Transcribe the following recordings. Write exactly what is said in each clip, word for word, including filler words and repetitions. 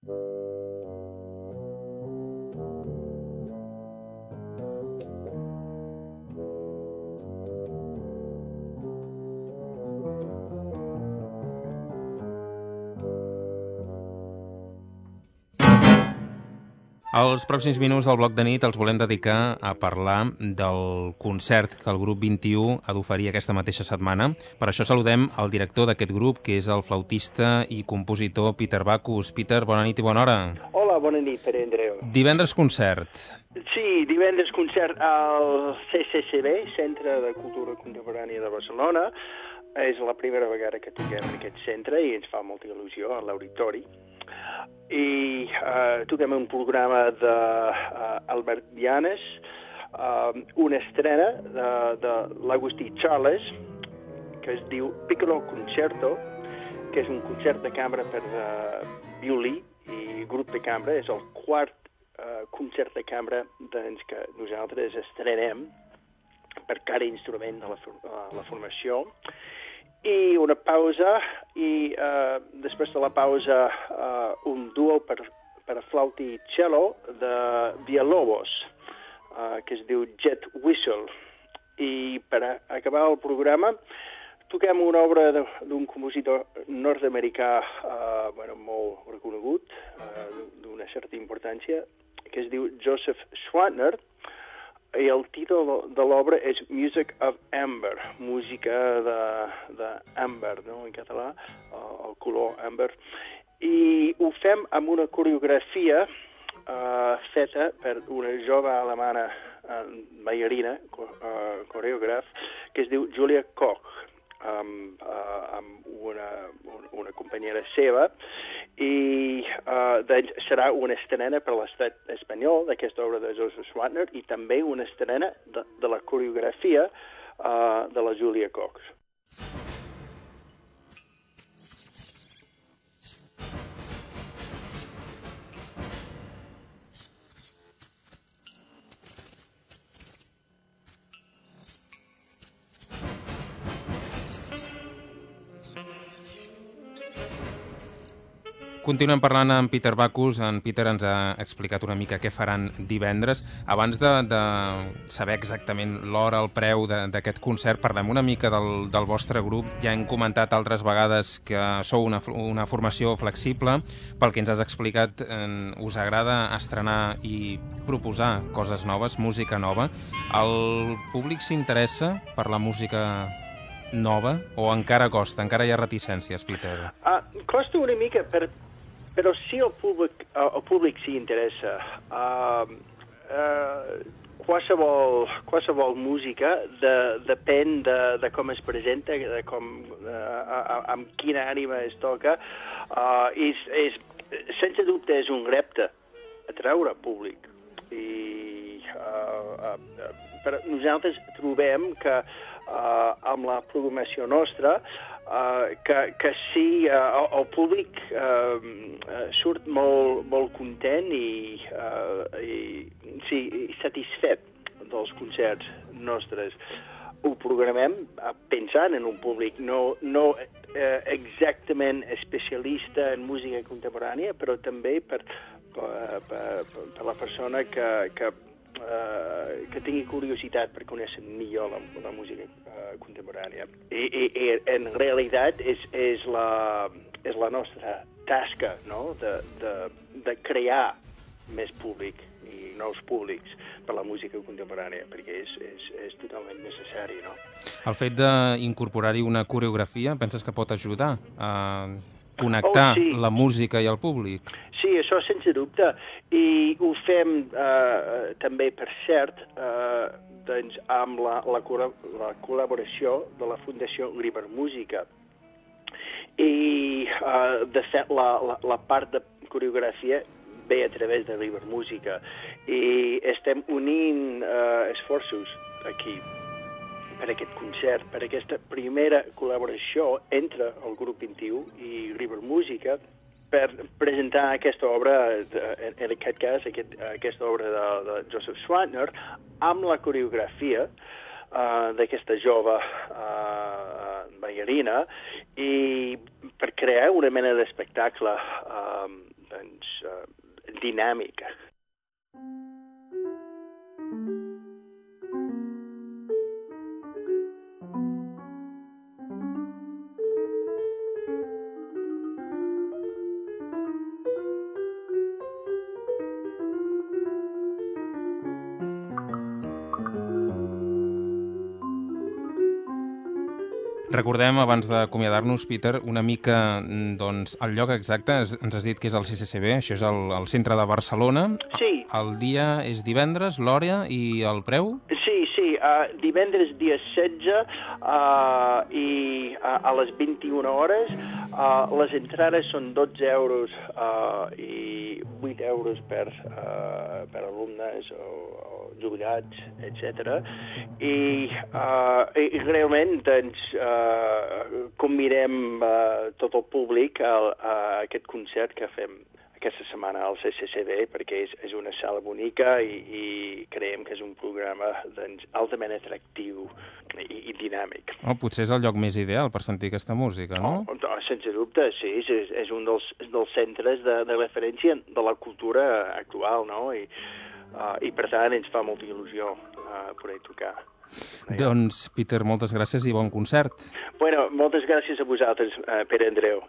Els pròxims minuts del bloc de nit els volem dedicar a parlar del concert que el grup vint-i-u ha d'oferir aquesta mateixa setmana. Per això saludem el director d'aquest grup, que és el flautista i compositor Peter Backus. Peter, bona nit i bona hora. Hola, bona nit, Pere Andreu. Divendres concert. Sí, divendres concert al C C C B, Centre de Cultura Contemporània de Barcelona. És la primera vegada que toquem en aquest centre i ens fa molta il·lusió a l'auditori. I uh, toquem un programa d'Albert uh, Vianes, uh, una estrena de, de l'Agustí Charles, que es diu Piccolo Concerto, que és un concert de cambra per uh, violí i grup de cambra. És el quart uh, concert de cambra doncs, que nosaltres estrenem per cada instrument de la, uh, la formació. I una pausa, i uh, després de la pausa uh, un duo per, per a flauta i cello de Villalobos, uh, que es diu Jet Whistle. I per a acabar el programa toquem una obra d'un compositor nord-americà uh, bueno, molt reconegut, uh, d'una certa importància, que es diu Joseph Schwantner, i el títol de l'obra és Music of Amber, música d'amber, no?, en català, el color amber. I ho fem amb una coreografia uh, feta per una jove alemana uh, ballarina, uh, coreògraf, que es diu Julia Koch, amb, uh, amb una, una companyera seva, i uh, doncs serà una estrena per l'estat espanyol d'aquesta obra de Joseph Schwantner i també una estrena de, de la coreografia uh, de la Julia Koch. Continuem parlant amb Peter Backus. En Peter ens ha explicat una mica què faran divendres. Abans de, de saber exactament l'hora, el preu d'aquest concert, parlem una mica del, del vostre grup. Ja hem comentat altres vegades que sou una, una formació flexible. Pel que ens has explicat, eh, us agrada estrenar i proposar coses noves, música nova. El públic s'interessa per la música nova o encara costa, encara hi ha reticències, Peter? Uh, costa una mica, per, però sí el públic, uh, el públic s'hi interessa. Uh, uh, qualsevol, qualsevol música de, depèn de, de com es presenta, de com, uh, amb quina ànima es toca. Uh, és, és, sense dubte és un repte atraure públic. I uh, uh, però nosaltres trobem que Uh, amb la programació nostra, uh, que, que sí, uh, el públic uh, uh, surt molt, molt content i, uh, i sí, satisfet dels concerts nostres. Ho programem pensant en un públic no, no uh, exactament especialista en música contemporània, però també per, per, per, per la persona que, que Uh, que tingui curiositat per conèixer millor la, la música uh, contemporània. I, i, i en realitat és, és, la, és la nostra tasca, no?, de, de, de crear més públic i nous públics per la música contemporània, perquè és, és, és totalment necessari, no? El fet d'incorporar-hi una coreografia, penses que pot ajudar a connectar oh, sí. la música i el públic? Sí, això sense dubte. I ho fem eh, també, per cert, eh, doncs, amb la, la, la col·laboració de la Fundació Griber Música. I, eh, de fet, la, la, la part de coreografia ve a través de Griber Música. I estem unint eh, esforços aquí per aquest concert, per aquesta primera col·laboració entre el grup vint-i-u i Griber Música, per presentar aquesta obra, en, en aquest cas, aquest, aquesta obra de, de Joseph Schwantner, amb la coreografia uh, d'aquesta jove uh, ballarina, i per crear una mena d'espectacle uh, doncs, dinàmica. Recordem, abans d'acomiadar-nos, Peter, una mica doncs, el lloc exacte. Ens has dit que és el C C C B, això és el, el centre de Barcelona. Sí. El dia és divendres, l'hora i el preu? Sí, sí, uh, divendres dia setze uh, i uh, a les vint-i-una hores. Uh, les entrades són dotze euros uh, i vuit euros per, uh, per alumnes o, o jubilats, etcètera. I, uh, i realment doncs, uh, convidem uh, tot el públic a, a aquest concert que fem aquesta setmana al C C C B, perquè és, és una sala bonica i, i creiem que és un programa doncs, altament atractiu i, i dinàmic. Oh, potser és el lloc més ideal per sentir aquesta música, no? Oh, oh, sense dubte, sí, és, és un dels, dels centres de, de referència de la cultura actual, no? I, uh, i per tant ens fa molta il·lusió uh, poder tocar. Doncs, Peter, moltes gràcies i bon concert. Bueno, moltes gràcies a vosaltres, uh, Pere Andreu.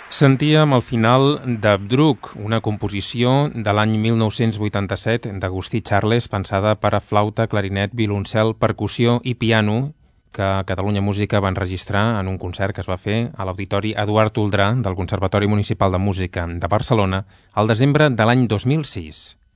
Sentíem al final d'Abdruk, una composició de l'any mil nou-cents vuitanta-set d'Agustí Charles, pensada per a flauta, clarinet, violoncel, percussió i piano, que Catalunya Música va enregistrar en un concert que es va fer a l'Auditori Eduard Toldrà del Conservatori Municipal de Música de Barcelona al desembre de l'any dos mil sis.